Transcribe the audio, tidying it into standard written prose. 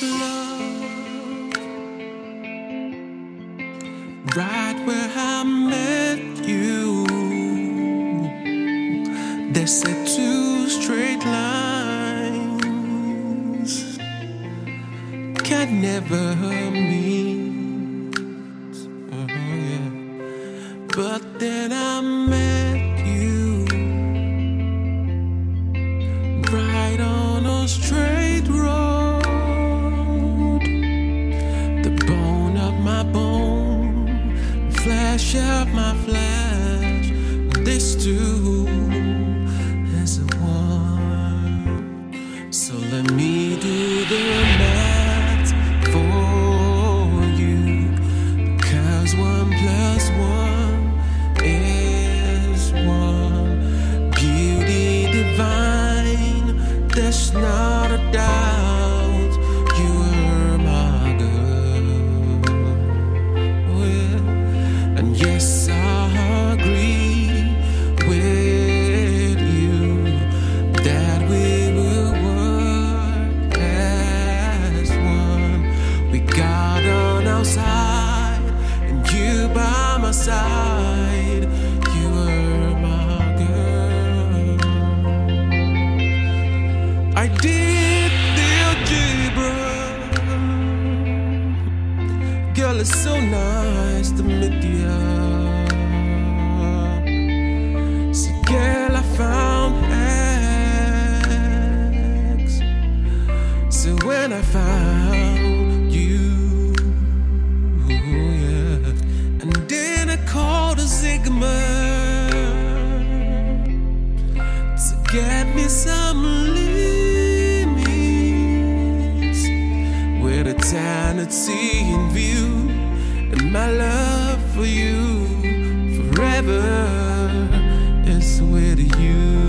love, right where I met you. They said two straight lines can never meet. Yeah. But then I met you, right on a straight road. The bone of my bone, flesh of my flesh. This too is a one. So let me do the math for you, 'cause 1 + 1 is 1. Beauty divine, there's not a doubt. You're my girl. Oh, yeah. And yes, I agree with you that we will work as one. We got on our side, and you by my side. You were my girl. I did the algebra. Girl, it's so nice to meet you. So, girl, I found X. So when I found you, yeah, and then I called a Sigma to get me some limits, with eternity in view, and my love for you forever is with you.